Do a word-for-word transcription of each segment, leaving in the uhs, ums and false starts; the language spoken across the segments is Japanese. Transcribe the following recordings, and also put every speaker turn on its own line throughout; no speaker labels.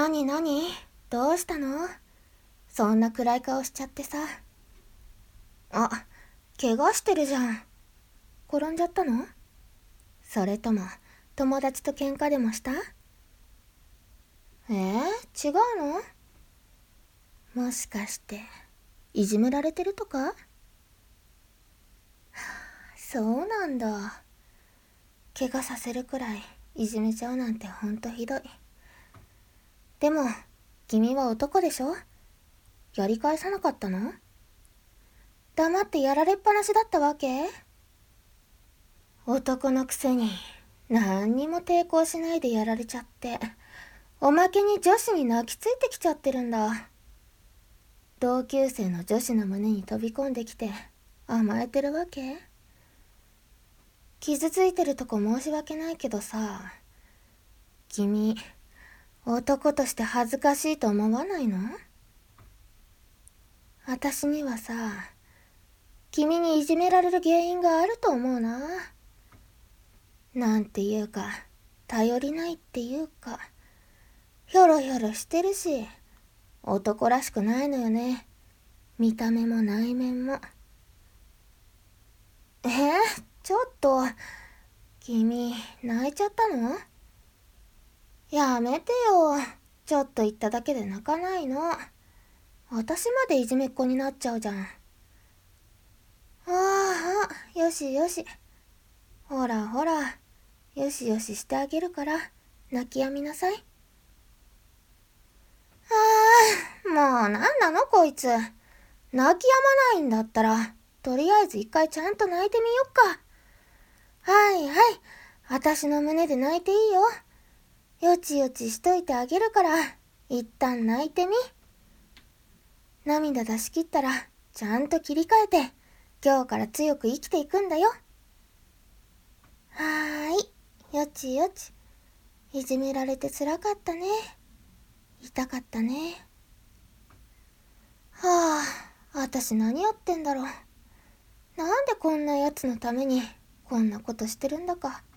なになに、どうしたの？そんな暗い顔しちゃってさ。あ、怪我してるじゃん。転んじゃったの？それとも友達と喧嘩でもした？えー、違うの？もしかしていじめられてるとか？そうなんだ。怪我させるくらいいじめちゃうなんてほんとひどい。でも君は男でしょ？やり返さなかったの？黙ってやられっぱなしだったわけ？男のくせに何にも抵抗しないでやられちゃって、おまけに女子に泣きついてきちゃってるんだ。同級生の女子の胸に飛び込んできて甘えてるわけ？傷ついてるとこ申し訳ないけどさ、君男として恥ずかしいと思わないの？私にはさ、君にいじめられる原因があると思うな。なんていうか頼りないっていうか、ひょろひょろしてるし男らしくないのよね。見た目も内面も。えー、ちょっと君泣いちゃったの？やめてよ。ちょっと言っただけで泣かないの。私までいじめっ子になっちゃうじゃん。ああ、よしよし。ほらほら、よしよししてあげるから泣きやみなさい。ああ、もうなんなのこいつ。泣き止まないんだったら、とりあえず一回ちゃんと泣いてみよっか。はいはい、私の胸で泣いていいよ。よちよちしといてあげるから、一旦泣いてみ。涙出し切ったら、ちゃんと切り替えて、今日から強く生きていくんだよ。はーい、よちよち。いじめられて辛かったね。痛かったね。はあ、私何やってんだろう。なんでこんなやつのためにこんなことしてるんだか。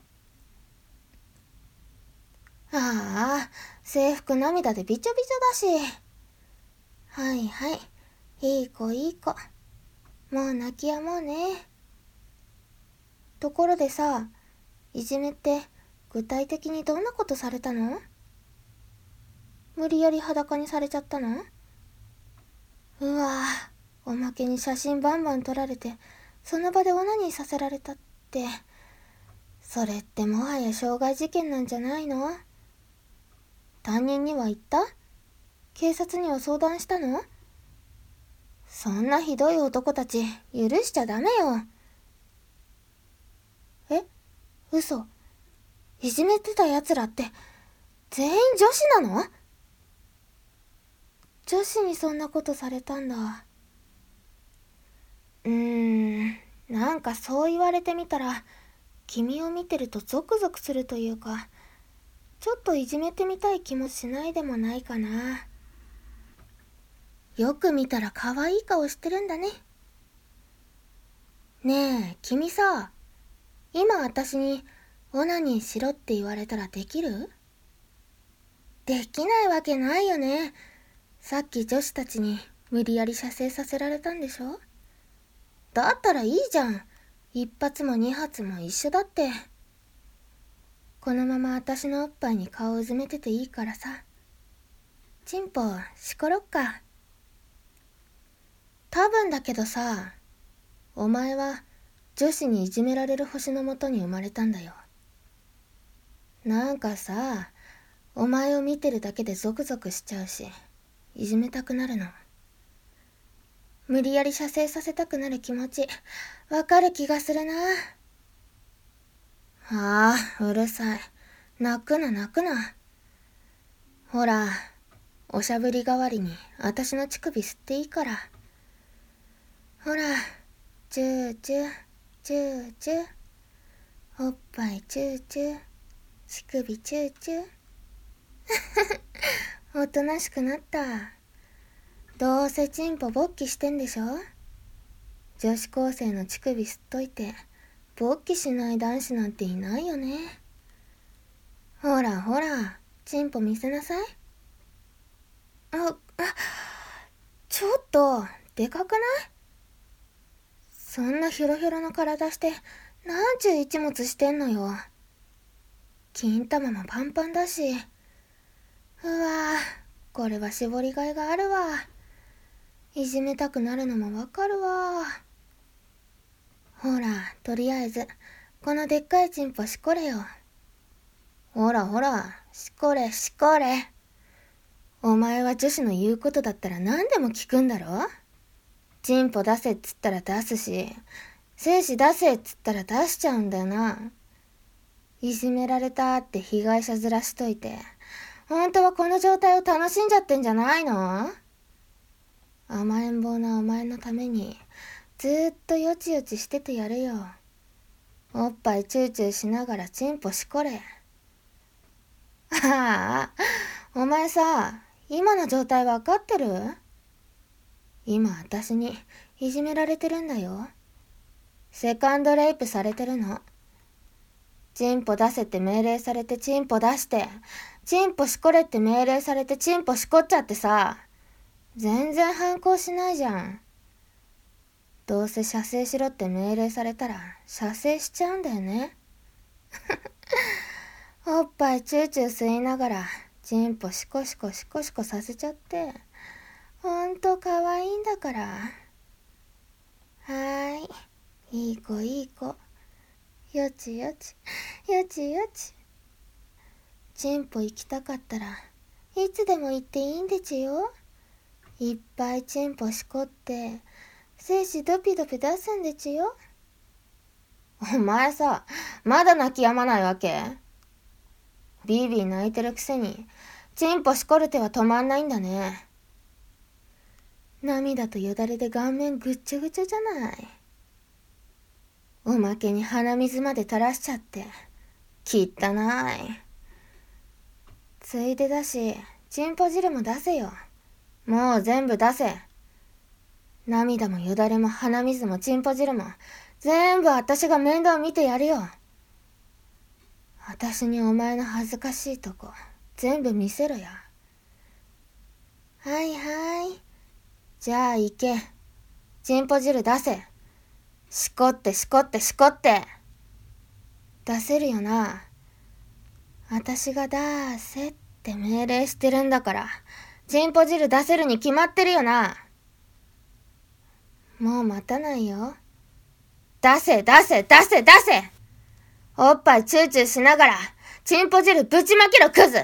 ああ、制服涙でびちょびちょだし。はいはい、いい子いい子。もう泣きやもうね。ところでさ、いじめって具体的にどんなことされたの？無理やり裸にされちゃったの？うわぁ、おまけに写真バンバン撮られて、その場でオナニーさせられたって、それってもはや傷害事件なんじゃないの？担任には言った？警察には相談したの？そんなひどい男たち許しちゃダメよ。え？嘘。いじめてた奴らって全員女子なの？女子にそんなことされたんだ。うーん、なんかそう言われてみたら、君を見てるとゾクゾクするというか、ちょっといじめてみたい気もしないでもないかな。よく見たら可愛い顔してるんだね。ねえ、君さ、今私にオナニーしろって言われたらできる？できないわけないよね。さっき女子たちに無理やり射精させられたんでしょ？だったらいいじゃん。一発も二発も一緒だって。このまま私のおっぱいに顔うずめてていいからさ。チンポしころっか。多分だけどさ、お前は女子にいじめられる星のもとに生まれたんだよ。なんかさ、お前を見てるだけでゾクゾクしちゃうし、いじめたくなるの。無理やり射精させたくなる気持ち、わかる気がするな。ああ、うるさい。泣くな泣くな。ほら、おしゃぶり代わりに私の乳首吸っていいから。ほら、チューチュー、チューチュー。おっぱいチューチュー、乳首チューチュー。おとなしくなった。どうせチンポ勃起してんでしょ？女子高生の乳首吸っといて、勃起しない男子なんていないよね。ほらほら、チンポ見せなさい。 あ、あ、ちょっと、でかくない？そんなヒョロヒョロの体して、なんちゅう一物してんのよ。金玉もパンパンだし。うわぁ、これは絞りがいがあるわ。いじめたくなるのもわかるわ。ほら、とりあえず、このでっかいチンポしこれよ。ほらほら、しこれしこれ。お前は女子の言うことだったら何でも聞くんだろ？チンポ出せっつったら出すし、精子出せっつったら出しちゃうんだよな。いじめられたって被害者面しといて、本当はこの状態を楽しんじゃってんじゃないの？甘えん坊なお前のために、ずーっとよちよちしててやるよ。おっぱいチューチューしながらチンポしこれ。ああ、お前さ、今の状態わかってる？今私にいじめられてるんだよ。セカンドレイプされてるの。チンポ出せって命令されてチンポ出して、チンポしこれって命令されてチンポしこっちゃってさ、全然反抗しないじゃん。どうせ射精しろって命令されたら射精しちゃうんだよね。おっぱいチューチュー吸いながらチンポシコシコシコシコさせちゃって、ほんとかわいいんだから。はーい、いい子いい子。よちよち、よちよち。チンポ行きたかったらいつでも行っていいんでちよ。いっぱいチンポしこって精子ドピドピ出すんでちよ。お前さ、まだ泣き止まないわけ？ビービー泣いてるくせにチンポしこる手は止まんないんだね。涙とよだれで顔面ぐっちゃぐちゃじゃない。おまけに鼻水まで垂らしちゃってきったない。ついでだしチンポ汁も出せよ。もう全部出せ。涙もよだれも鼻水もチンポ汁も全部私が面倒見てやるよ。私にお前の恥ずかしいとこ全部見せろや。はいはい。じゃあ行け。チンポ汁出せ。しこってしこってしこって。出せるよな。私が出せって命令してるんだから、チンポ汁出せるに決まってるよな。もう待たないよ。出せ出せ出せ出せ。おっぱいチューチューしながら、チンポ汁ぶちまけろクズ。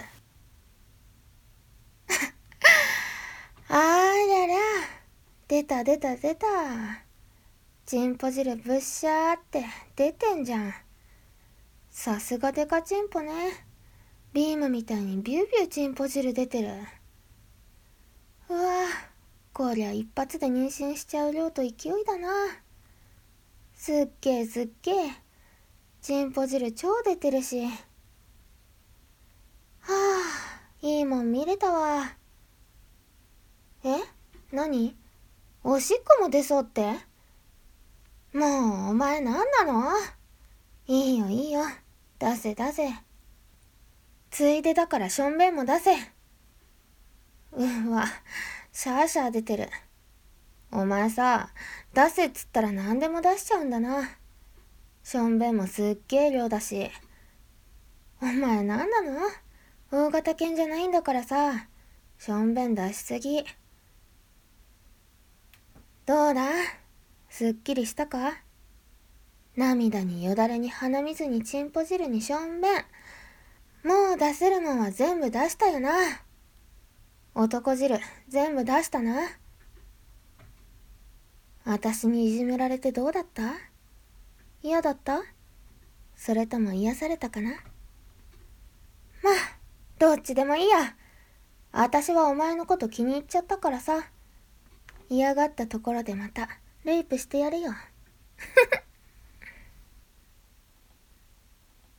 あーらら、出た出た出た。チンポ汁ぶっしゃーって出てんじゃん。さすがデカチンポね。ビームみたいにビュービューチンポ汁出てる。うわぁ、こりゃ一発で妊娠しちゃう量と勢いだな。すっげーすっげー。チンポ汁超出てるし。はぁ、いいもん見れたわ。え？何？おしっこも出そうって？もうお前なんなの？いいよいいよ。出せ出せ。ついでだからしょんべんも出せ。うんわ、シャーシャー出てる。お前さ、出せっつったら何でも出しちゃうんだな。しょんべんもすっげー量だし。お前なんなの？大型犬じゃないんだからさ、しょんべん出しすぎ。どうだ？すっきりしたか？涙によだれに鼻水にチンポ汁にしょんべん。もう出せるもんは全部出したよな。男汁全部出したな。私にいじめられてどうだった？嫌だった？それとも癒されたかな？まあ、どっちでもいいや。私はお前のこと気に入っちゃったからさ。嫌がったところでまたレイプしてやるよ。